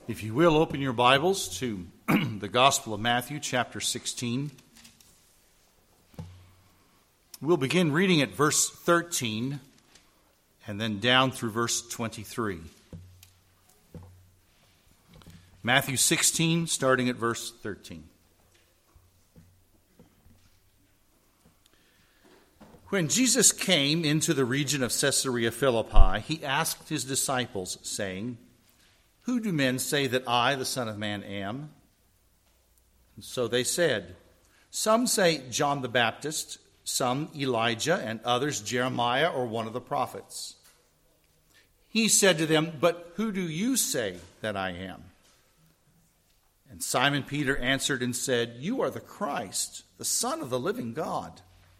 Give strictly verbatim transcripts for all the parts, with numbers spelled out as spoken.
If you will, open your Bibles to the Gospel of Matthew, chapter sixteen. We'll begin reading at verse thirteen and then down through verse twenty-three. Matthew sixteen, starting at verse thirteen. When Jesus came into the region of Caesarea Philippi, he asked his disciples, saying, "Who do men say that I, the Son of Man, am?" And so they said, "Some say John the Baptist, some Elijah, and others Jeremiah or one of the prophets." He said to them, "But who do you say that I am?" And Simon Peter answered and said, "You are the Christ, the Son of the living God."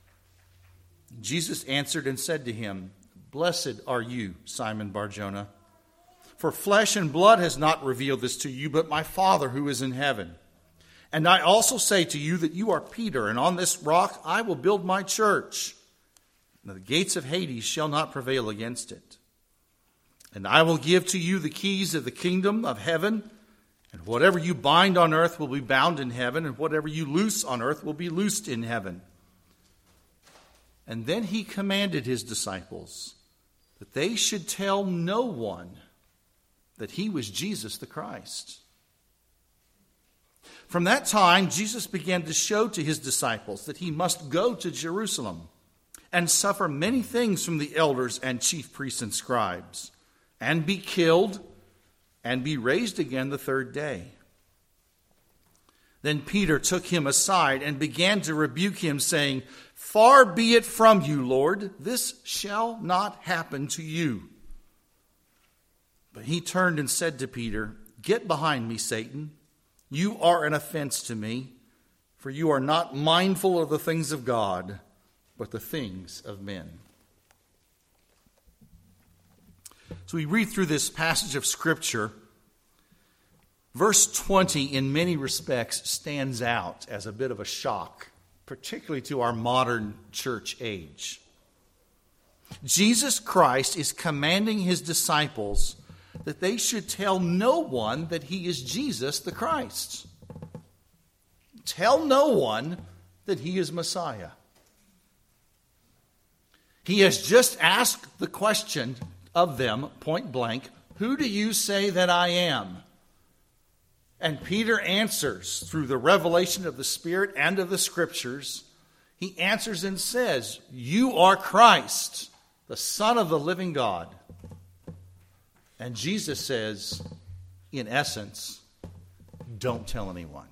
Jesus answered and said to him, "Blessed are you, Simon Bar-Jonah, for flesh and blood has not revealed this to you, but my Father who is in heaven. And I also say to you that you are Peter, and on this rock I will build my church, and the gates of Hades shall not prevail against it. And I will give to you the keys of the kingdom of heaven, and whatever you bind on earth will be bound in heaven, and whatever you loose on earth will be loosed in heaven." And then he commanded his disciples that they should tell no one that he was Jesus the Christ. From that time, Jesus began to show to his disciples that he must go to Jerusalem and suffer many things from the elders and chief priests and scribes, and be killed and be raised again the third day. Then Peter took him aside and began to rebuke him, saying, "Far be it from you, Lord, this shall not happen to you." But he turned and said to Peter, "Get behind me, Satan. You are an offense to me, for you are not mindful of the things of God, but the things of men." So we read through this passage of Scripture. Verse twenty, in many respects, stands out as a bit of a shock, particularly to our modern church age. Jesus Christ is commanding his disciples that they should tell no one that he is Jesus the Christ. Tell no one that he is Messiah. He has just asked the question of them, point blank, "Who do you say that I am?" And Peter answers through the revelation of the Spirit and of the Scriptures. He answers and says, "You are Christ, the Son of the living God." And Jesus says, in essence, don't tell anyone.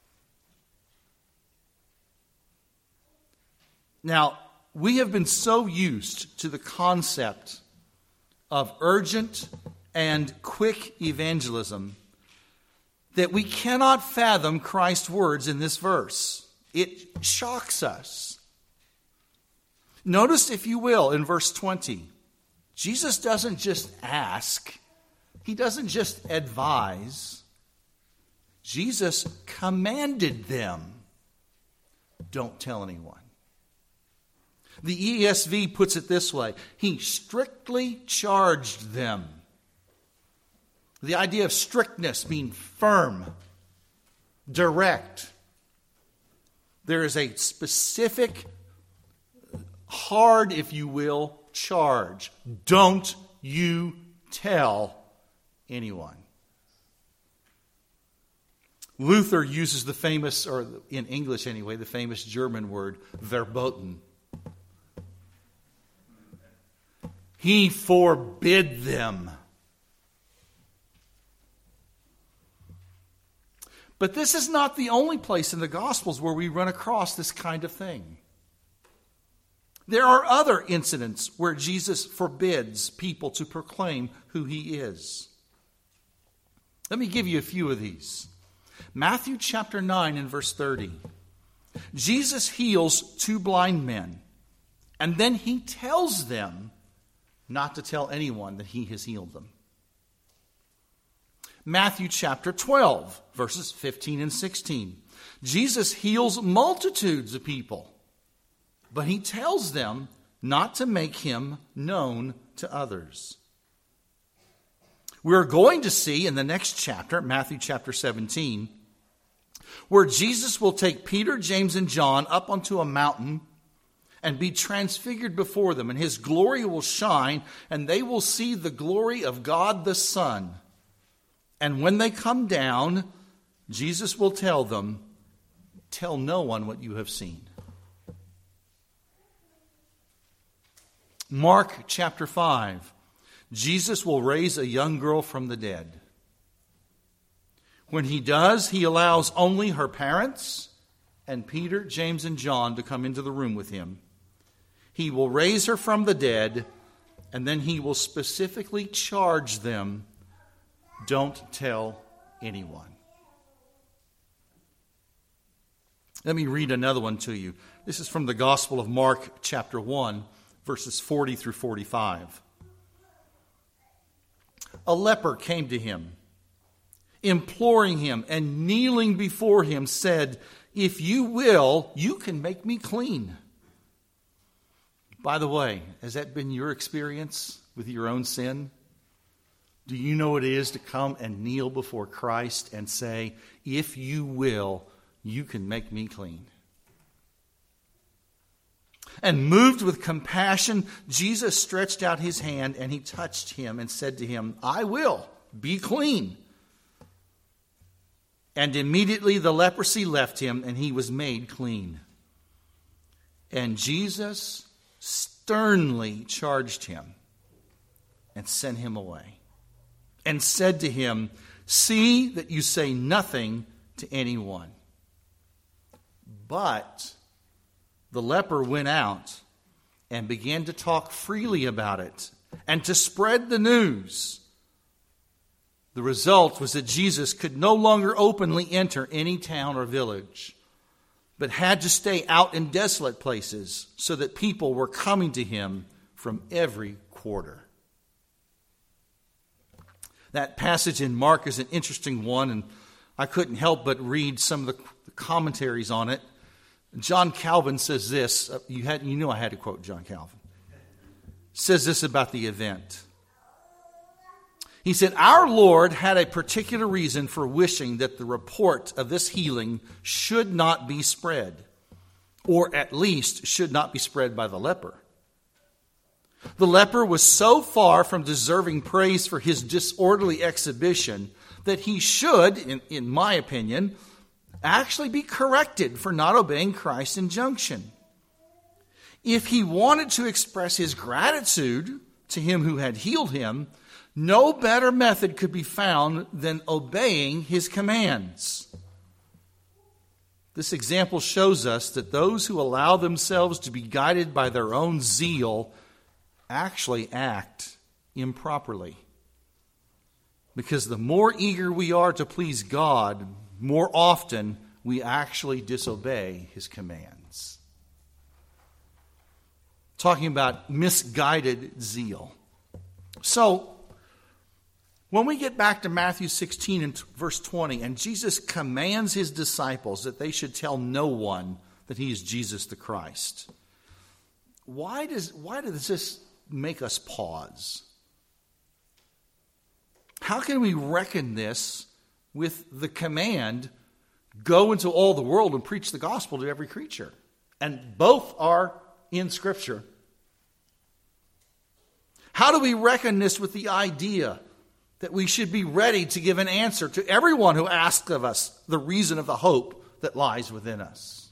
Now, we have been so used to the concept of urgent and quick evangelism that we cannot fathom Christ's words in this verse. It shocks us. Notice, if you will, in verse twenty, Jesus doesn't just ask, he doesn't just advise. Jesus commanded them, don't tell anyone. The E S V puts it this way: he strictly charged them. The idea of strictness means firm, direct. There is a specific, hard, if you will, charge. Don't you tell anyone. Luther uses the famous, or in English anyway, the famous German word, verboten. He forbid them. But this is not the only place in the Gospels where we run across this kind of thing. There are other incidents where Jesus forbids people to proclaim who he is. Let me give you a few of these. Matthew chapter nine and verse thirty. Jesus heals two blind men, and then he tells them not to tell anyone that he has healed them. Matthew chapter twelve, verses fifteen and sixteen. Jesus heals multitudes of people, but he tells them not to make him known to others. We're going to see in the next chapter, Matthew chapter seventeen, where Jesus will take Peter, James, and John up onto a mountain and be transfigured before them, and his glory will shine, and they will see the glory of God the Son. And when they come down, Jesus will tell them, "Tell no one what you have seen." Mark chapter five. Jesus will raise a young girl from the dead. When he does, he allows only her parents and Peter, James, and John to come into the room with him. He will raise her from the dead, and then he will specifically charge them, "Don't tell anyone." Let me read another one to you. This is from the Gospel of Mark chapter one, verses forty through forty-five. A leper came to him, imploring him, and kneeling before him said, "If you will, you can make me clean." By the way, has that been your experience with your own sin? Do you know what it is to come and kneel before Christ and say, "If you will, you can make me clean"? And moved with compassion, Jesus stretched out his hand and he touched him and said to him, "I will, be clean." And immediately the leprosy left him and he was made clean. And Jesus sternly charged him and sent him away and said to him, "See that you say nothing to anyone." But the leper went out and began to talk freely about it and to spread the news. The result was that Jesus could no longer openly enter any town or village, but had to stay out in desolate places so that people were coming to him from every quarter. That passage in Mark is an interesting one, and I couldn't help but read some of the commentaries on it. John Calvin says this. You had, you knew I had to quote John Calvin. Says this about the event. He said, "Our Lord had a particular reason for wishing that the report of this healing should not be spread, or at least should not be spread by the leper. The leper was so far from deserving praise for his disorderly exhibition that he should, in, in my opinion, actually be corrected for not obeying Christ's injunction. If he wanted to express his gratitude to him who had healed him, no better method could be found than obeying his commands. This example shows us that those who allow themselves to be guided by their own zeal actually act improperly. Because the more eager we are to please God, more often we actually disobey his commands. Talking about misguided zeal. So, when we get back to Matthew sixteen and verse twenty, and Jesus commands his disciples that they should tell no one that he is Jesus the Christ, why does, why does this make us pause? How can we reckon this with the command, go into all the world and preach the gospel to every creature? And both are in Scripture. How do we reckon this with the idea that we should be ready to give an answer to everyone who asks of us the reason of the hope that lies within us?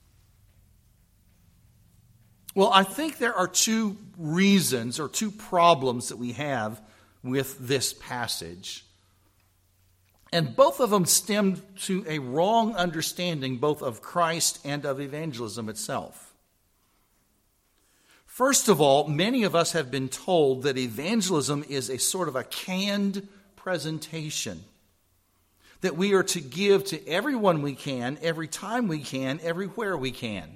Well, I think there are two reasons or two problems that we have with this passage. And both of them stem to a wrong understanding both of Christ and of evangelism itself. First of all, many of us have been told that evangelism is a sort of a canned presentation that we are to give to everyone we can, every time we can, everywhere we can.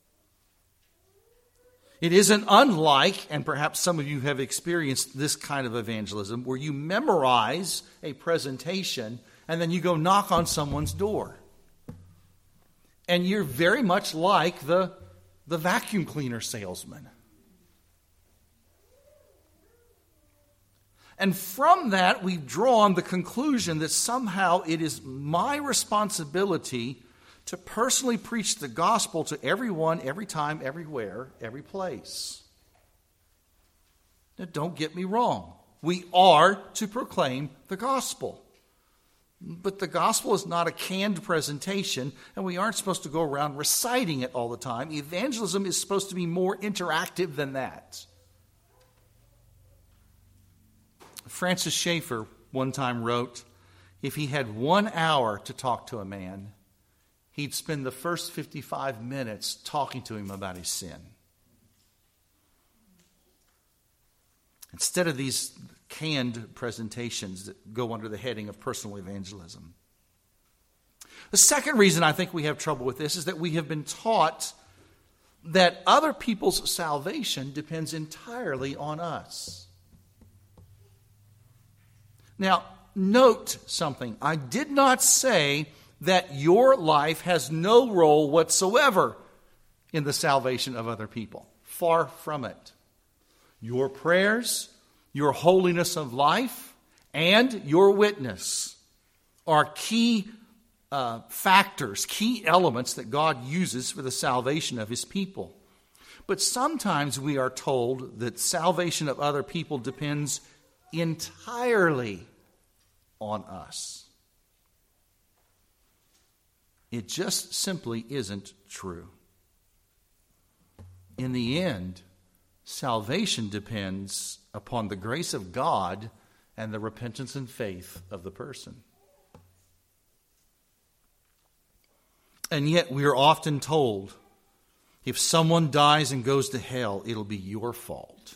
It isn't unlike, and perhaps some of you have experienced this kind of evangelism, where you memorize a presentation and then you go knock on someone's door. And you're very much like the, the vacuum cleaner salesman. And from that, we've drawn the conclusion that somehow it is my responsibility to personally preach the gospel to everyone, every time, everywhere, every place. Now, don't get me wrong. We are to proclaim the gospel. But the gospel is not a canned presentation, and we aren't supposed to go around reciting it all the time. Evangelism is supposed to be more interactive than that. Francis Schaeffer one time wrote, if he had one hour to talk to a man, he'd spend the first fifty-five minutes talking to him about his sin. Instead of these canned presentations that go under the heading of personal evangelism. The second reason I think we have trouble with this is that we have been taught that other people's salvation depends entirely on us. Now, note something. I did not say that your life has no role whatsoever in the salvation of other people. Far from it. Your prayers, your holiness of life, and your witness are key uh, factors, key elements that God uses for the salvation of his people. But sometimes we are told that salvation of other people depends entirely on us. It just simply isn't true. In the end, salvation depends upon the grace of God and the repentance and faith of the person. And yet we are often told, if someone dies and goes to hell, it'll be your fault.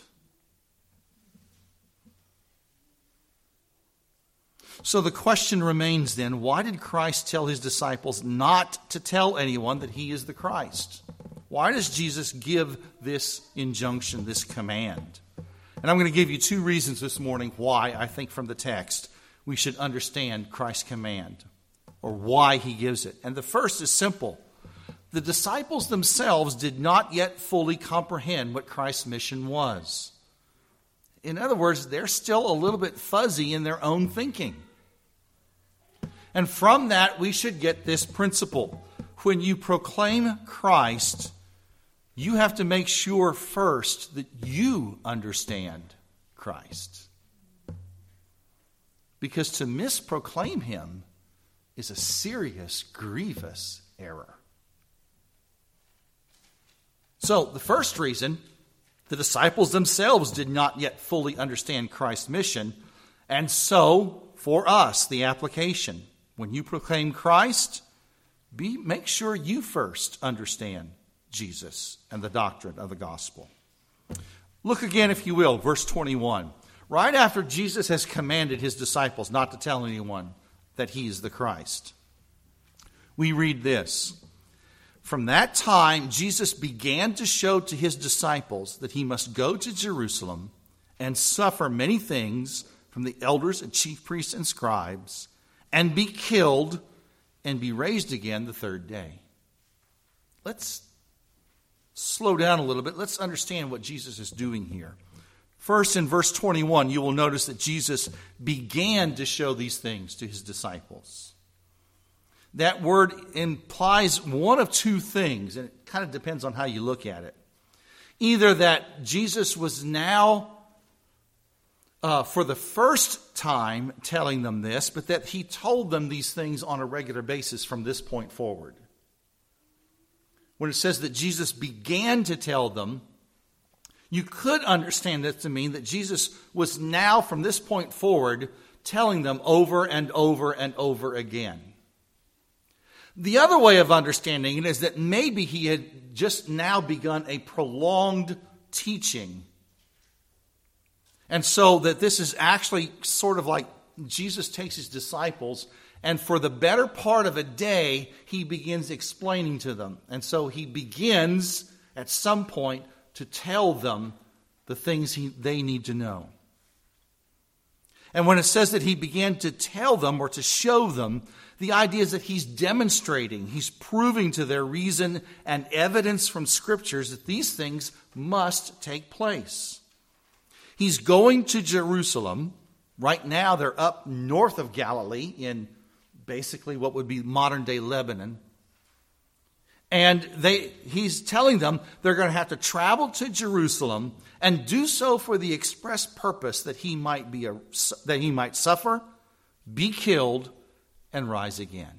So the question remains then, why did Christ tell his disciples not to tell anyone that he is the Christ? Why does Jesus give this injunction, this command? And I'm going to give you two reasons this morning why I think from the text we should understand Christ's command, or why he gives it. And the first is simple. The disciples themselves did not yet fully comprehend what Christ's mission was. In other words, they're still a little bit fuzzy in their own thinking. And from that, we should get this principle. When you proclaim Christ, you have to make sure first that you understand Christ. Because to misproclaim him is a serious, grievous error. So, the first reason, the disciples themselves did not yet fully understand Christ's mission. And so, for us, the application. When you proclaim Christ, be, make sure you first understand Jesus and the doctrine of the gospel. Look again, if you will, verse twenty-one. Right after Jesus has commanded his disciples not to tell anyone that he is the Christ, we read this. From that time, Jesus began to show to his disciples that he must go to Jerusalem and suffer many things from the elders and chief priests and scribes, and be killed and be raised again the third day. Let's slow down a little bit. Let's understand what Jesus is doing here. First, in verse twenty-one, you will notice that Jesus began to show these things to his disciples. That word implies one of two things, and it kind of depends on how you look at it. Either that Jesus was now, uh, for the first time, telling them this, but that he told them these things on a regular basis from this point forward. When it says that Jesus began to tell them, you could understand that to mean that Jesus was now, from this point forward, telling them over and over and over again. The other way of understanding it is that maybe he had just now begun a prolonged teaching. And so that this is actually sort of like Jesus takes his disciples, and for the better part of a day, he begins explaining to them. And so he begins at some point to tell them the things he, they need to know. And when it says that he began to tell them or to show them, the idea is that he's demonstrating, he's proving to their reason and evidence from scriptures that these things must take place. He's going to Jerusalem Right now, they're up north of Galilee in basically what would be modern-day Lebanon. And they, he's telling them they're going to have to travel to Jerusalem and do so for the express purpose that he might be a, that he might suffer, be killed, and rise again.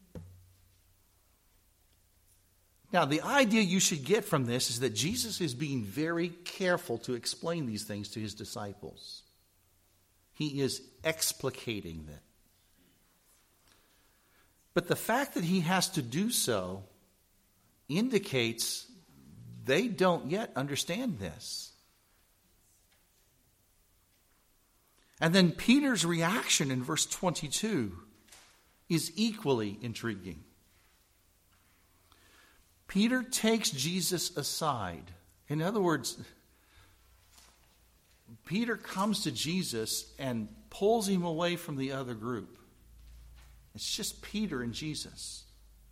Now, the idea you should get from this is that Jesus is being very careful to explain these things to his disciples. He is explicating them. But the fact that he has to do so indicates they don't yet understand this. And then Peter's reaction in verse twenty-two is equally intriguing. Peter takes Jesus aside. In other words, Peter comes to Jesus and pulls him away from the other group. It's just Peter and Jesus.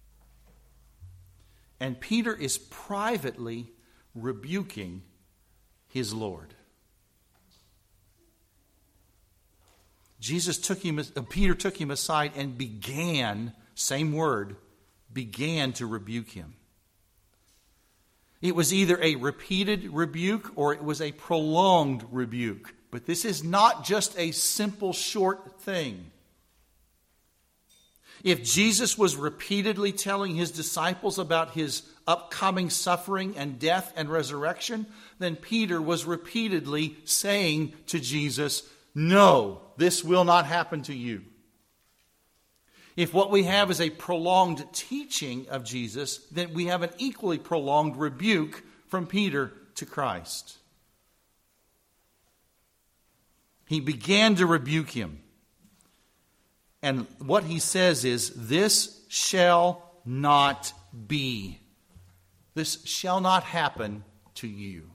And Peter is privately rebuking his Lord. Jesus took him, Peter took him aside and began, same word, began to rebuke him. It was either a repeated rebuke or it was a prolonged rebuke. But this is not just a simple, short thing. If Jesus was repeatedly telling his disciples about his upcoming suffering and death and resurrection, then Peter was repeatedly saying to Jesus, "No, this will not happen to you." If what we have is a prolonged teaching of Jesus, then we have an equally prolonged rebuke from Peter to Christ. He began to rebuke him. And what he says is, "This shall not be. This shall not happen to you."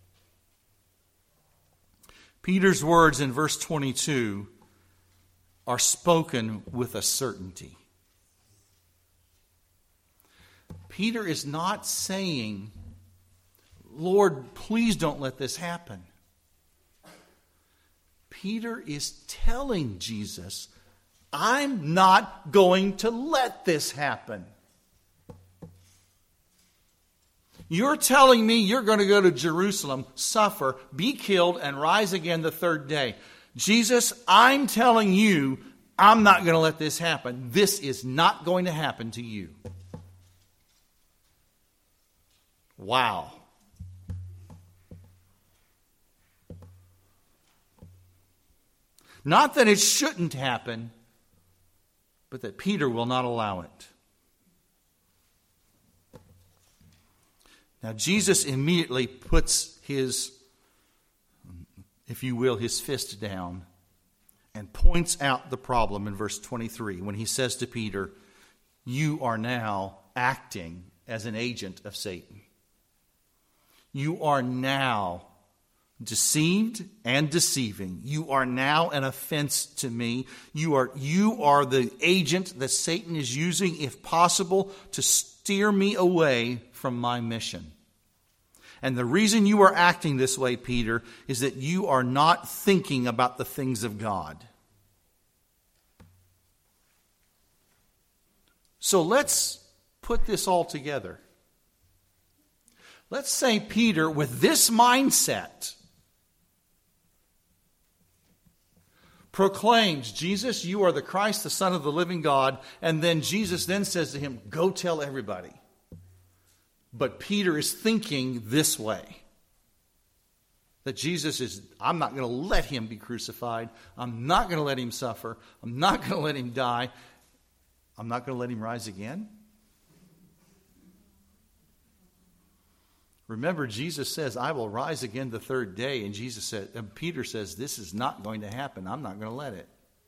Peter's words in verse twenty-two are spoken with a certainty. Peter is not saying, "Lord, please don't let this happen." Peter is telling Jesus, "I'm not going to let this happen. You're telling me you're going to go to Jerusalem, suffer, be killed, and rise again the third day. Jesus, I'm telling you, I'm not going to let this happen. This is not going to happen to you." Wow. Not that it shouldn't happen, but that Peter will not allow it. Now, Jesus immediately puts his, if you will, his fist down and points out the problem in verse twenty-three when he says to Peter, "You are now acting as an agent of Satan. You are now deceived and deceiving. You are now an offense to me. You are, you are the agent that Satan is using, if possible, to steer me away from my mission. And the reason you are acting this way, Peter, is that you are not thinking about the things of God." So let's put this all together. Let's say Peter, with this mindset, proclaims, "Jesus, you are the Christ, the Son of the living God." And then Jesus then says to him, "Go tell everybody." But Peter is thinking this way. That Jesus is, "I'm not going to let him be crucified. I'm not going to let him suffer. I'm not going to let him die. I'm not going to let him rise again." Remember, Jesus says, "I will rise again the third day." And Jesus said, and Peter says, "This is not going to happen. I'm not going to let it."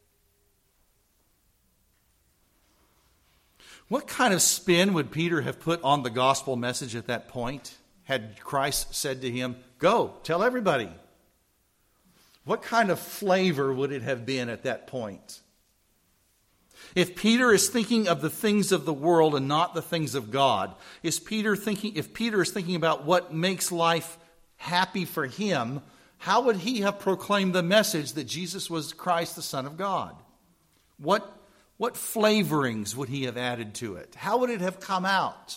What kind of spin would Peter have put on the gospel message at that point? Had Christ said to him, "Go, tell everybody"? What kind of flavor would it have been at that point? If Peter is thinking of the things of the world and not the things of God, is Peter thinking, if Peter is thinking about what makes life happy for him, how would he have proclaimed the message that Jesus was Christ, the Son of God? What, what flavorings would he have added to it? How would it have come out?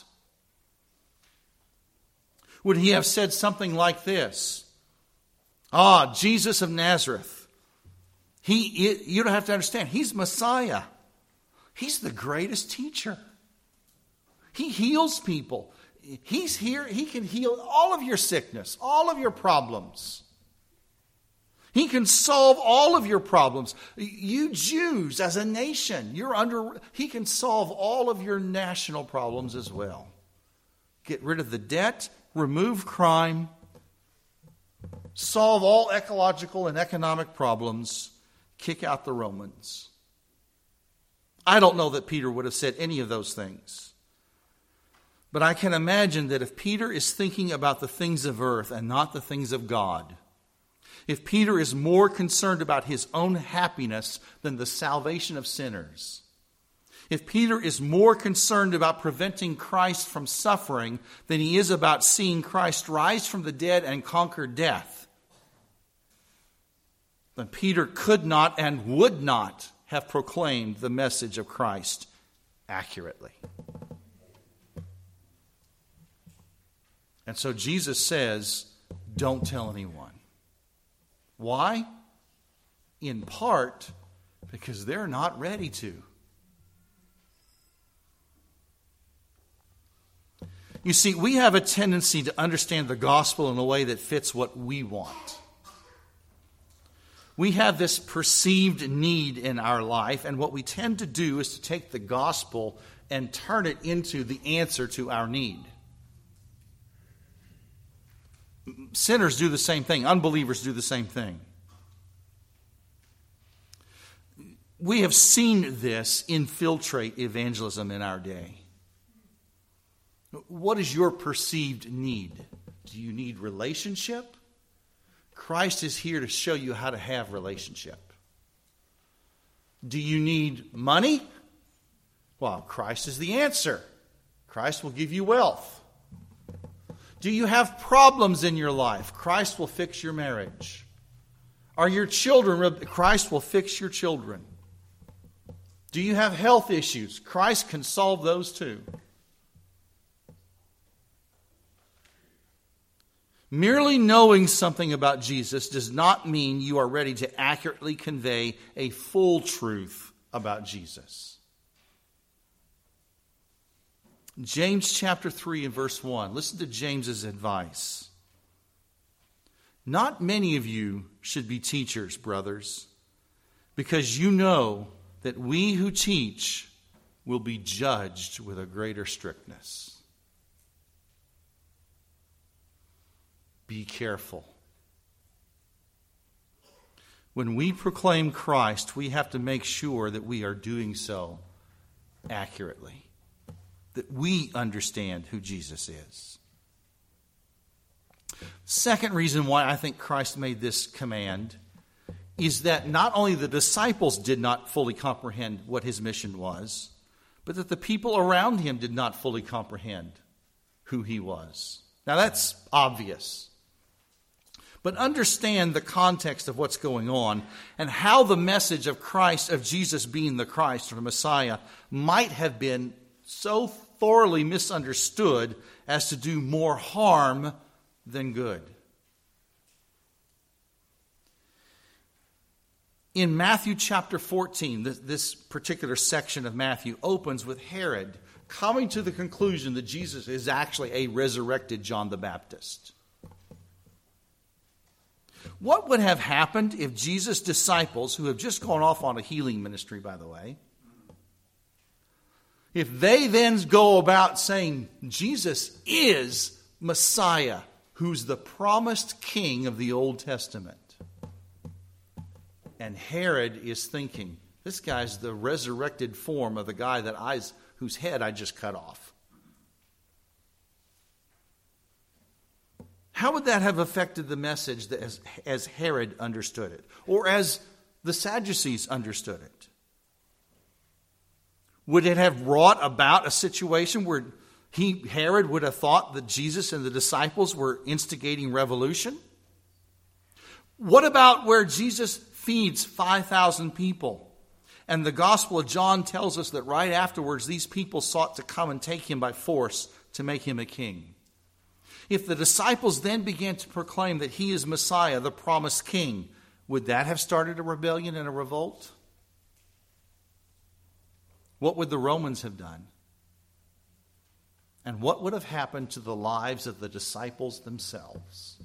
Would he have said something like this? Ah, Jesus of Nazareth. He, you don't have to understand, he's Messiah. He's the greatest teacher. He heals people. He's here. He can heal all of your sickness, all of your problems. He can solve all of your problems. You Jews as a nation, you're under, he can solve all of your national problems as well. Get rid of the debt, remove crime, solve all ecological and economic problems, kick out the Romans. I don't know that Peter would have said any of those things. But I can imagine that if Peter is thinking about the things of earth and not the things of God, if Peter is more concerned about his own happiness than the salvation of sinners, if Peter is more concerned about preventing Christ from suffering than he is about seeing Christ rise from the dead and conquer death, then Peter could not and would not have proclaimed the message of Christ accurately. And so Jesus says, don't tell anyone. Why? In part, because they're not ready to. You see, we have a tendency to understand the gospel in a way that fits what we want. We have this perceived need in our life, and what we tend to do is to take the gospel and turn it into the answer to our need. Sinners do the same thing. Unbelievers do the same thing. We have seen this infiltrate evangelism in our day. What is your perceived need? Do you need relationship? Christ is here to show you how to have relationship. Do you need money? Well, Christ is the answer. Christ will give you wealth. Do you have problems in your life? Christ will fix your marriage. Are your children, Christ will fix your children. Do you have health issues? Christ can solve those too. Merely knowing something about Jesus does not mean you are ready to accurately convey a full truth about Jesus. James chapter three and verse one. Listen to James's advice. Not many of you should be teachers, brothers, because you know that we who teach will be judged with a greater strictness. Be careful. When we proclaim Christ, we have to make sure that we are doing so accurately, that we understand who Jesus is. Second reason why I think Christ made this command is that not only the disciples did not fully comprehend what his mission was, but that the people around him did not fully comprehend who he was. Now that's obvious. But understand the context of what's going on and how the message of Christ, of Jesus being the Christ or the Messiah, might have been so thoroughly misunderstood as to do more harm than good. In Matthew chapter fourteen, this, this particular section of Matthew opens with Herod coming to the conclusion that Jesus is actually a resurrected John the Baptist. What would have happened if Jesus' disciples, who have just gone off on a healing ministry, by the way, if they then go about saying Jesus is Messiah, who's the promised king of the Old Testament, and Herod is thinking, this guy's the resurrected form of the guy that I, whose head I just cut off. How would that have affected the message that as, as Herod understood it, or as the Sadducees understood it? Would it have brought about a situation where he, Herod, would have thought that Jesus and the disciples were instigating revolution? What about where Jesus feeds five thousand people? And the Gospel of John tells us that right afterwards, these people sought to come and take him by force to make him a king. If the disciples then began to proclaim that he is Messiah, the promised king, would that have started a rebellion and a revolt? What would the Romans have done? And what would have happened to the lives of the disciples themselves?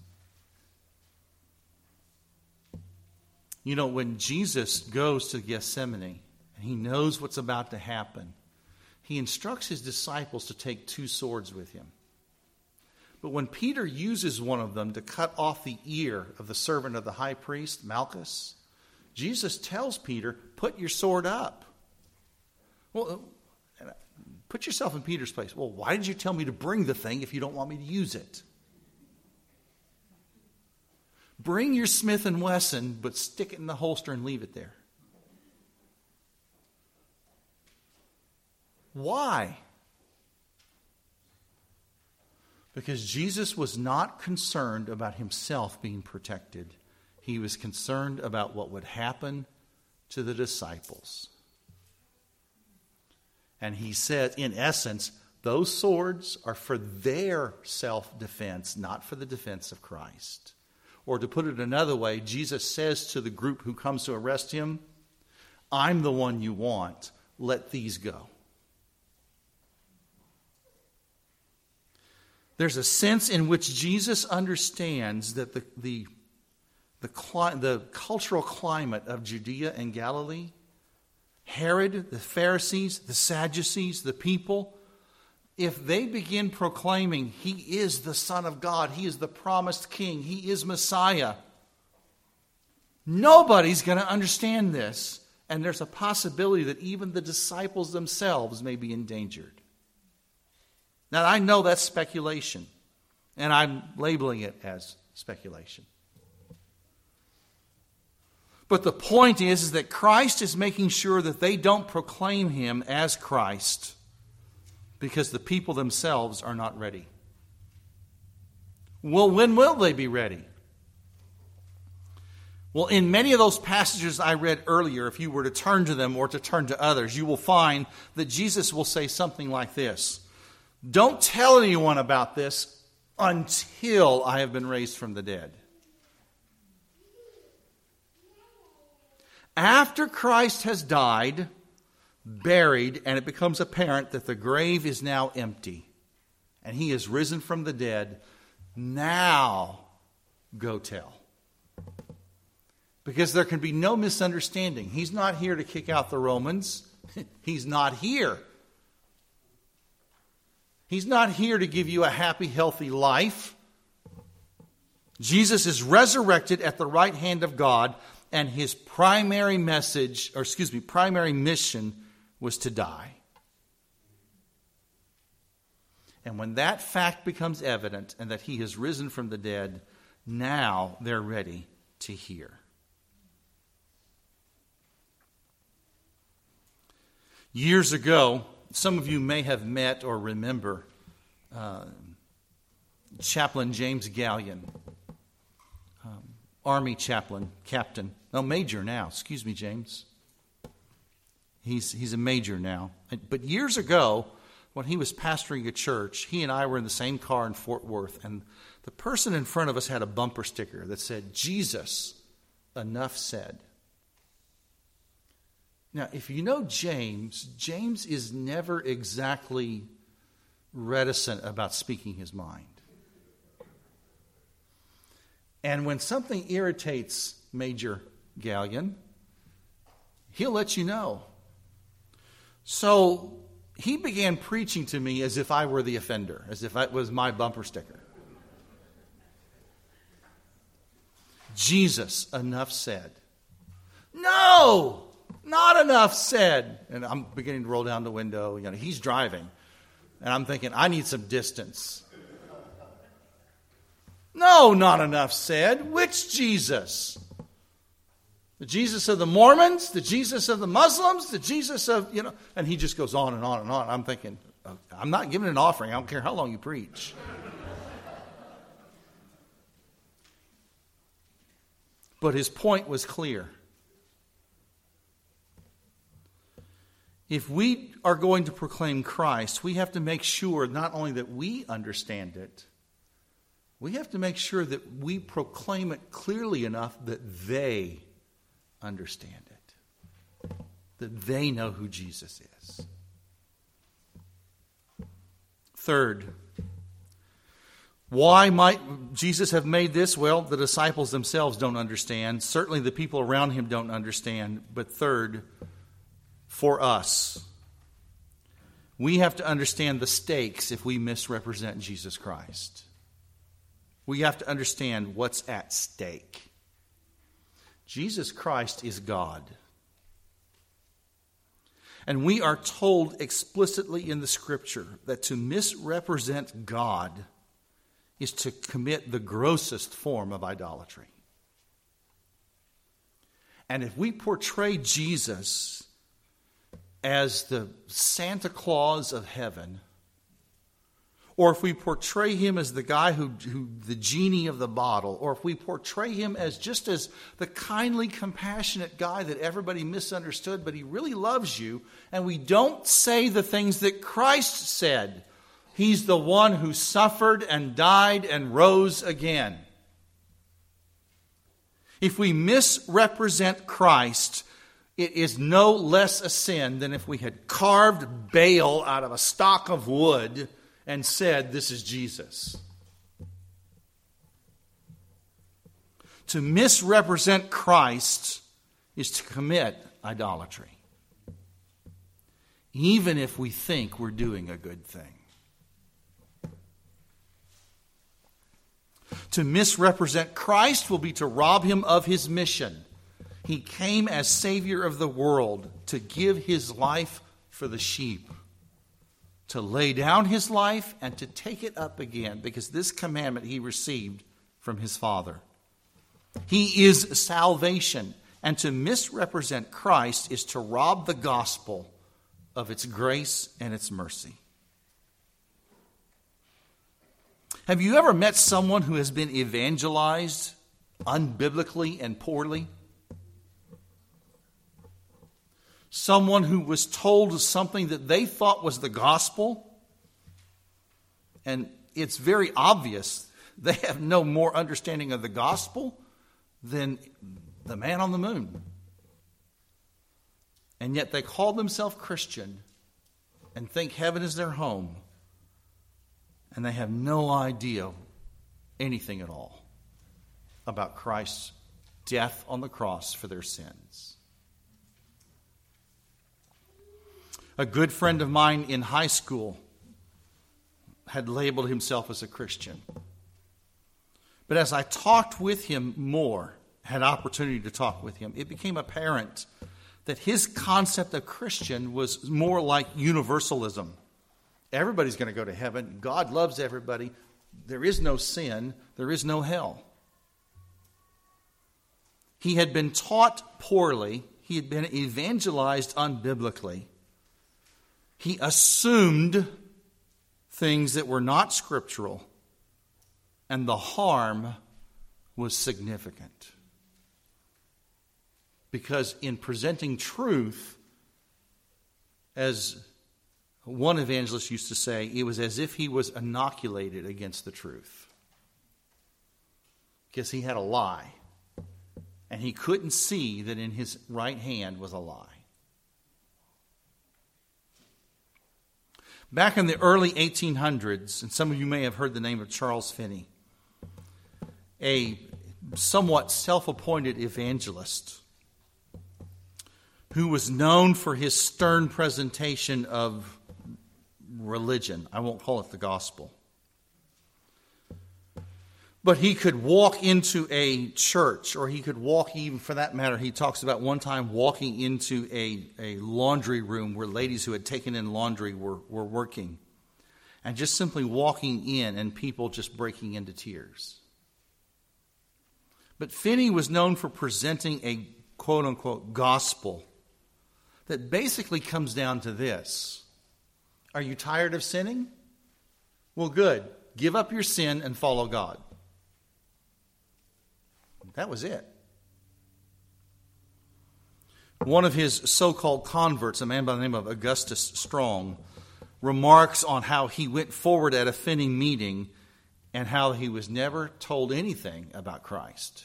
You know, when Jesus goes to Gethsemane and he knows what's about to happen, he instructs his disciples to take two swords with him. But when Peter uses one of them to cut off the ear of the servant of the high priest, Malchus, Jesus tells Peter, put your sword up. Well, put yourself in Peter's place. Well, why did you tell me to bring the thing if you don't want me to use it? Bring your Smith and Wesson, but stick it in the holster and leave it there. Why? Because Jesus was not concerned about himself being protected. He was concerned about what would happen to the disciples. And he said, in essence, those swords are for their self-defense, not for the defense of Christ. Or to put it another way, Jesus says to the group who comes to arrest him, I'm the one you want. Let these go. There's a sense in which Jesus understands that the, the, the, cli- the cultural climate of Judea and Galilee, Herod, the Pharisees, the Sadducees, the people, if they begin proclaiming he is the Son of God, he is the promised king, he is Messiah, nobody's going to understand this. And there's a possibility that even the disciples themselves may be endangered. Now, I know that's speculation, and I'm labeling it as speculation. But the point is, is that Christ is making sure that they don't proclaim him as Christ because the people themselves are not ready. Well, when will they be ready? Well, in many of those passages I read earlier, if you were to turn to them or to turn to others, you will find that Jesus will say something like this. Don't tell anyone about this until I have been raised from the dead. After Christ has died, buried, and it becomes apparent that the grave is now empty, and he is risen from the dead, now go tell. Because there can be no misunderstanding. He's not here to kick out the Romans. He's not here. He's not here to give you a happy, healthy life. Jesus is resurrected at the right hand of God, and his primary message, or excuse me, primary mission was to die. And when that fact becomes evident and that he has risen from the dead, now they're ready to hear. Years ago, some of you may have met or remember uh, Chaplain James Gallion, um, Army chaplain, captain, no, major now, excuse me, James. He's, he's a major now. But years ago, when he was pastoring a church, he and I were in the same car in Fort Worth, and the person in front of us had a bumper sticker that said, Jesus, enough said. Now, if you know James, James is never exactly reticent about speaking his mind. And when something irritates Major Gallion, he'll let you know. So he began preaching to me as if I were the offender, as if it was my bumper sticker. Jesus, enough said. No! Not enough said. And I'm beginning to roll down the window. You know, he's driving. And I'm thinking, I need some distance. No, not enough said. Which Jesus? The Jesus of the Mormons? The Jesus of the Muslims? The Jesus of, you know, and he just goes on and on and on. I'm thinking, I'm not giving an offering. I don't care how long you preach. But his point was clear. If we are going to proclaim Christ, we have to make sure not only that we understand it, we have to make sure that we proclaim it clearly enough that they understand it, that they know who Jesus is. Third, why might Jesus have made this? Well, the disciples themselves don't understand. Certainly the people around him don't understand. But third, for us, we have to understand the stakes if we misrepresent Jesus Christ. We have to understand what's at stake. Jesus Christ is God. And we are told explicitly in the Scripture that to misrepresent God is to commit the grossest form of idolatry. And if we portray Jesus as the Santa Claus of heaven, or if we portray him as the guy who, who the genie of the bottle, or if we portray him as just as the kindly, compassionate guy that everybody misunderstood, but he really loves you, and we don't say the things that Christ said, he's the one who suffered and died and rose again. If we misrepresent Christ, it is no less a sin than if we had carved Baal out of a stock of wood and said, this is Jesus. To misrepresent Christ is to commit idolatry, even if we think we're doing a good thing. To misrepresent Christ will be to rob him of his mission. He came as Savior of the world to give his life for the sheep, to lay down his life and to take it up again, because this commandment he received from his Father. He is salvation, and to misrepresent Christ is to rob the gospel of its grace and its mercy. Have you ever met someone who has been evangelized unbiblically and poorly? Someone who was told something that they thought was the gospel, and it's very obvious they have no more understanding of the gospel than the man on the moon. And yet they call themselves Christian and think heaven is their home, and they have no idea anything at all about Christ's death on the cross for their sins. A good friend of mine in high school had labeled himself as a Christian. But as I talked with him more, had opportunity to talk with him, it became apparent that his concept of Christian was more like universalism. Everybody's going to go to heaven. God loves everybody. There is no sin. There is no hell. He had been taught poorly. He had been evangelized unbiblically. He assumed things that were not scriptural, and the harm was significant. Because in presenting truth, as one evangelist used to say, it was as if he was inoculated against the truth. Because he had a lie, and he couldn't see that in his right hand was a lie. Back in the early eighteen hundreds, and some of you may have heard the name of Charles Finney, a somewhat self-appointed evangelist who was known for his stern presentation of religion. I won't call it the gospel. But he could walk into a church, or he could walk, even for that matter, he talks about one time walking into a, a laundry room where ladies who had taken in laundry were, were working. And just simply walking in and people just breaking into tears. But Finney was known for presenting a quote-unquote gospel that basically comes down to this. Are you tired of sinning? Well, good. Give up your sin and follow God. That was it. One of his so-called converts, a man by the name of Augustus Strong, remarks on how he went forward at a Finney meeting and how he was never told anything about Christ.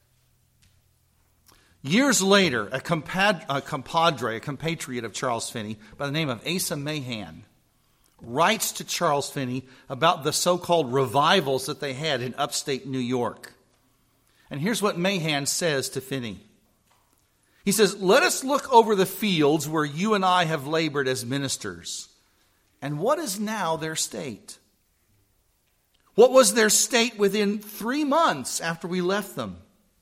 Years later, a, compad- a compadre, a compatriot of Charles Finney by the name of Asa Mahan, writes to Charles Finney about the so-called revivals that they had in upstate New York. And here's what Mahan says to Finney. He says, "Let us look over the fields where you and I have labored as ministers. And what is now their state? What was their state within three months after we left them?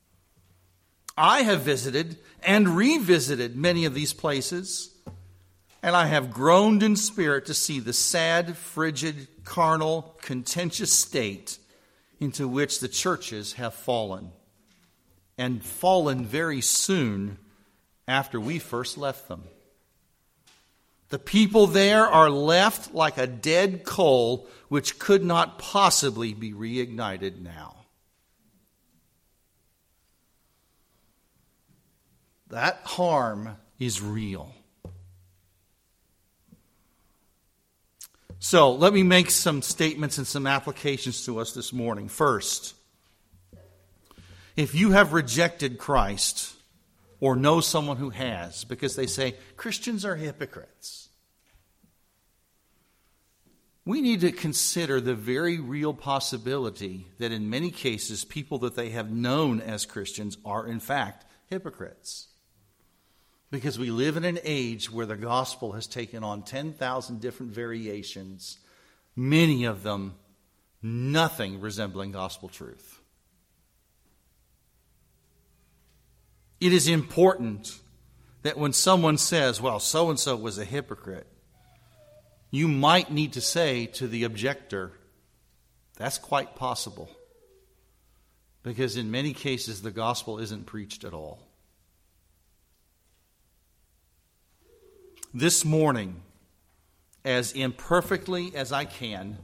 I have visited and revisited many of these places, and I have groaned in spirit to see the sad, frigid, carnal, contentious state into which the churches have fallen, and fallen very soon after we first left them. The people there are left like a dead coal which could not possibly be reignited now." That harm is real. So let me make some statements and some applications to us this morning. First, if you have rejected Christ or know someone who has, because they say Christians are hypocrites, we need to consider the very real possibility that in many cases people that they have known as Christians are in fact hypocrites. Because we live in an age where the gospel has taken on ten thousand different variations, many of them nothing resembling gospel truth. It is important that when someone says, well, so-and-so was a hypocrite, you might need to say to the objector, that's quite possible. Because in many cases, the gospel isn't preached at all. This morning, as imperfectly as I can,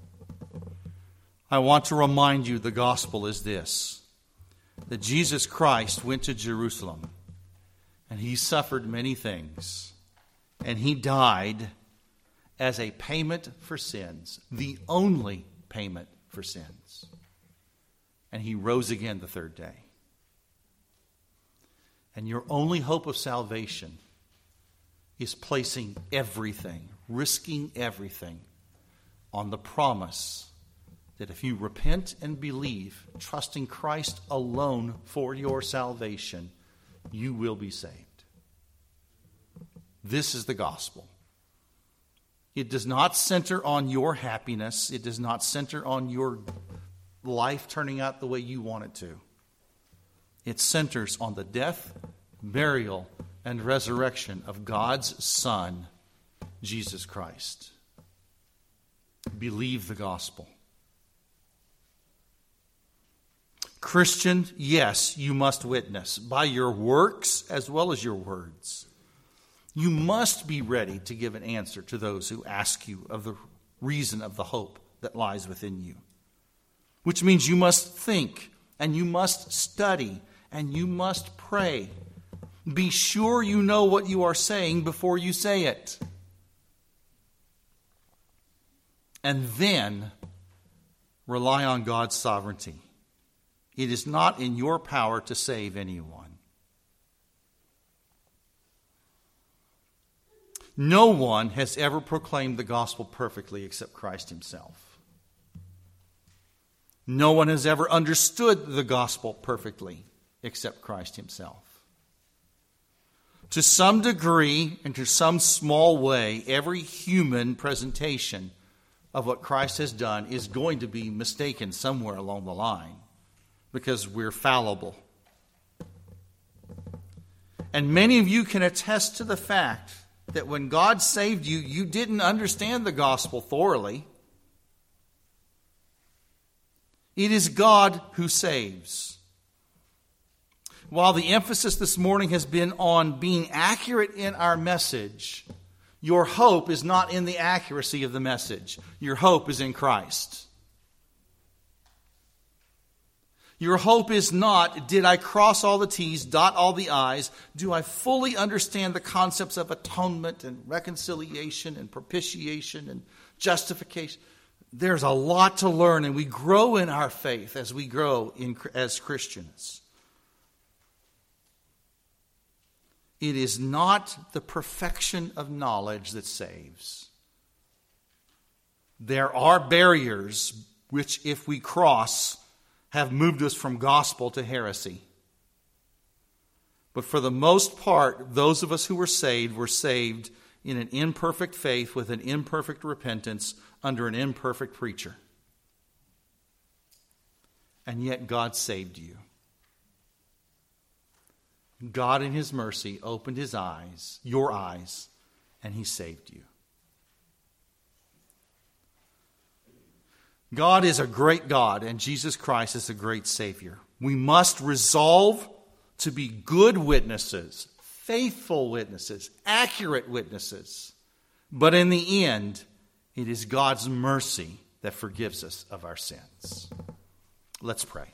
I want to remind you the gospel is this: that Jesus Christ went to Jerusalem and he suffered many things, and he died as a payment for sins, the only payment for sins. And he rose again the third day. And your only hope of salvation is placing everything, risking everything on the promise that if you repent and believe, trusting Christ alone for your salvation, you will be saved. This is the gospel. It does not center on your happiness. It does not center on your life turning out the way you want it to. It centers on the death, burial, and resurrection of God's Son, Jesus Christ. Believe the gospel. Christian, yes, you must witness by your works as well as your words. You must be ready to give an answer to those who ask you of the reason of the hope that lies within you. Which means you must think, and you must study, and you must pray. Be sure you know what you are saying before you say it. And then rely on God's sovereignty. It is not in your power to save anyone. No one has ever proclaimed the gospel perfectly except Christ himself. No one has ever understood the gospel perfectly except Christ himself. To some degree and to some small way, every human presentation of what Christ has done is going to be mistaken somewhere along the line because we're fallible. And many of you can attest to the fact that when God saved you, you didn't understand the gospel thoroughly. It is God who saves. While the emphasis this morning has been on being accurate in our message, your hope is not in the accuracy of the message. Your hope is in Christ. Your hope is not, did I cross all the T's, dot all the I's? Do I fully understand the concepts of atonement and reconciliation and propitiation and justification? There's a lot to learn, and we grow in our faith as we grow in, as Christians. It is not the perfection of knowledge that saves. There are barriers which, if we cross, have moved us from gospel to heresy. But for the most part, those of us who were saved were saved in an imperfect faith with an imperfect repentance under an imperfect preacher. And yet God saved you. God in His mercy opened His eyes, your eyes, and He saved you. God is a great God, and Jesus Christ is a great Savior. We must resolve to be good witnesses, faithful witnesses, accurate witnesses. But in the end, it is God's mercy that forgives us of our sins. Let's pray.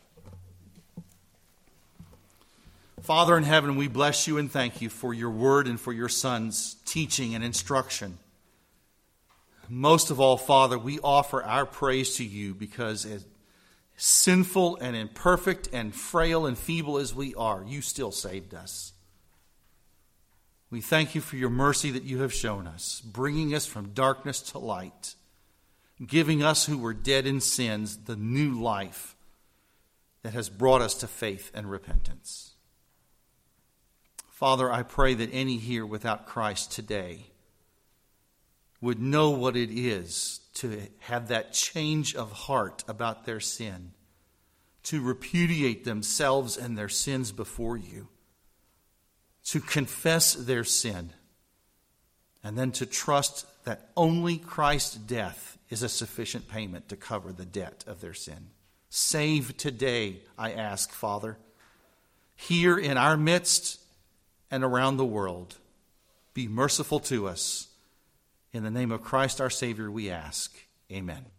Father in heaven, we bless you and thank you for your word and for your Son's teaching and instruction. Most of all, Father, we offer our praise to you because as sinful and imperfect and frail and feeble as we are, you still saved us. We thank you for your mercy that you have shown us, bringing us from darkness to light, giving us who were dead in sins the new life that has brought us to faith and repentance. Father, I pray that any here without Christ today would know what it is to have that change of heart about their sin, to repudiate themselves and their sins before you, to confess their sin, and then to trust that only Christ's death is a sufficient payment to cover the debt of their sin. Save today, I ask, Father, here in our midst and around the world. Be merciful to us. In the name of Christ our Savior we ask. Amen.